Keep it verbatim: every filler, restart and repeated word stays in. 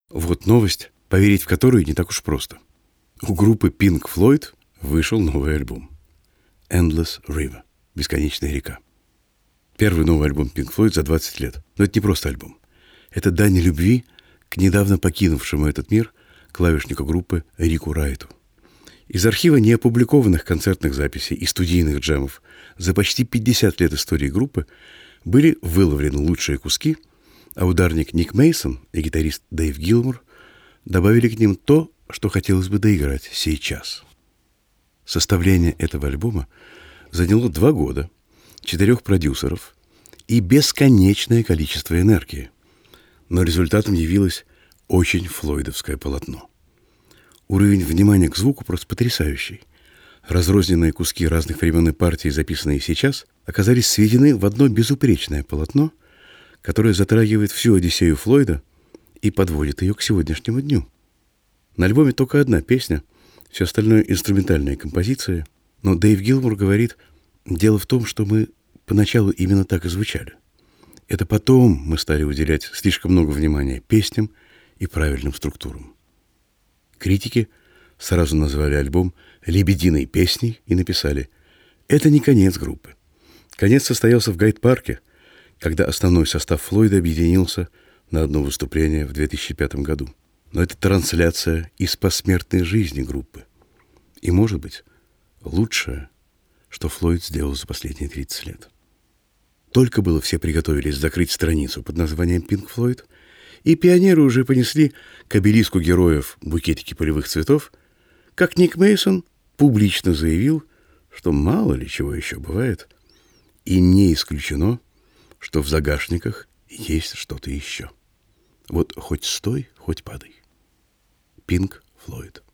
Вот новость, поверить в которую не так уж просто. У группы Pink Floyd вышел новый альбом. Endless River. Бесконечная река. Первый новый альбом Pink Floyd за двадцать лет. Но это не просто альбом. Это дань любви к недавно покинувшему этот мир клавишнику группы Рику Райту. Из архива неопубликованных концертных записей и студийных джемов за почти пятьдесят лет истории группы были выловлены лучшие куски, а ударник Ник Мейсон и гитарист Дэйв Гилмор добавили к ним то, что хотелось бы доиграть сейчас. Составление этого альбома заняло два года, четырех продюсеров и бесконечное количество энергии. Но результатом явилось очень флойдовское полотно. Уровень внимания к звуку просто потрясающий. Разрозненные куски разных времен и партий, записанные сейчас, оказались сведены в одно безупречное полотно, которое затрагивает всю Одиссею Флойда и подводит ее к сегодняшнему дню. На альбоме только одна песня, все остальное инструментальные композиции, но Дэйв Гилмор говорит, дело в том, что мы поначалу именно так и звучали. Это потом мы стали уделять слишком много внимания песням и правильным структурам. Критики сразу назвали альбом «Лебединой песней» и написали: «Это не конец группы. Конец состоялся в Гайд-парке, когда основной состав Флойда объединился на одно выступление в две тысячи пятом году. Но это трансляция из посмертной жизни группы. И, может быть, лучшее, что Флойд сделал за последние тридцать лет». Только было все приготовились закрыть страницу под названием Pink Floyd, и пионеры уже понесли к обелиску героев букетики полевых цветов, как Ник Мейсон публично заявил, что мало ли чего еще бывает, и не исключено, что в загашниках есть что-то еще. Вот хоть стой, хоть падай. Pink Floyd.